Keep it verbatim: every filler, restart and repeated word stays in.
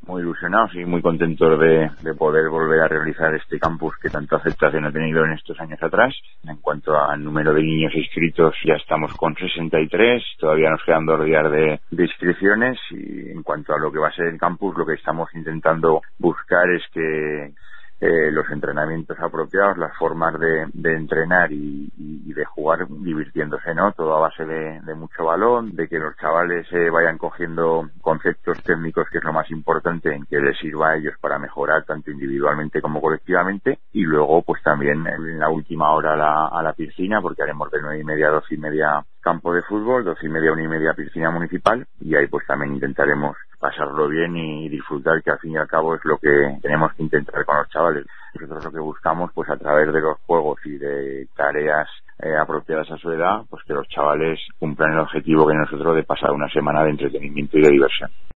muy ilusionados y muy contentos de, de poder volver a realizar este campus que tanta aceptación ha tenido en estos años atrás. En cuanto al número de niños inscritos, ya estamos con sesenta y tres, todavía nos quedan dos días de, de inscripciones, y en cuanto a lo que va a ser el campus, lo que estamos intentando buscar es que Eh, los entrenamientos apropiados, las formas de, de entrenar y, y, y de jugar divirtiéndose, ¿no? Todo a base de, de mucho balón, de que los chavales eh, vayan cogiendo conceptos técnicos, que es lo más importante, en que les sirva a ellos para mejorar tanto individualmente como colectivamente, y luego pues también en la última hora a la, a la piscina, porque haremos de nueve y media a doce y media campo de fútbol, doce y media, una y media piscina municipal, y ahí pues también intentaremos pasarlo bien y disfrutar, que al fin y al cabo es lo que tenemos que intentar con los chavales. Nosotros lo que buscamos, pues a través de los juegos y de tareas eh, apropiadas a su edad, pues que los chavales cumplan el objetivo que nosotros de pasar una semana de entretenimiento y de diversión.